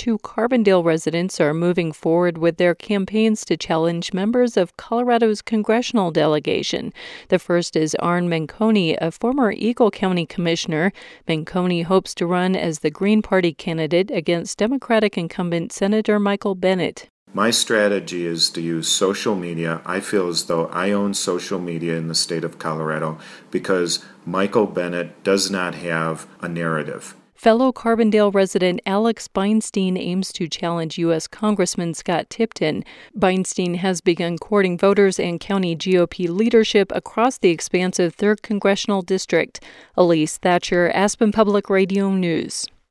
2 Carbondale residents are moving forward with their campaigns to challenge members of Colorado's congressional delegation. The first is Arn Manconi, a former Eagle County commissioner. Manconi hopes to run as the Green Party candidate against Democratic incumbent Senator Michael Bennet. My strategy is to use social media. I feel as though I own social media in the state of Colorado because Michael Bennet does not have a narrative. Fellow Carbondale resident Alex Beinstein aims to challenge U.S. Congressman Scott Tipton. Beinstein has begun courting voters and county GOP leadership across the expansive 3rd Congressional District. Elise Thatcher, Aspen Public Radio News.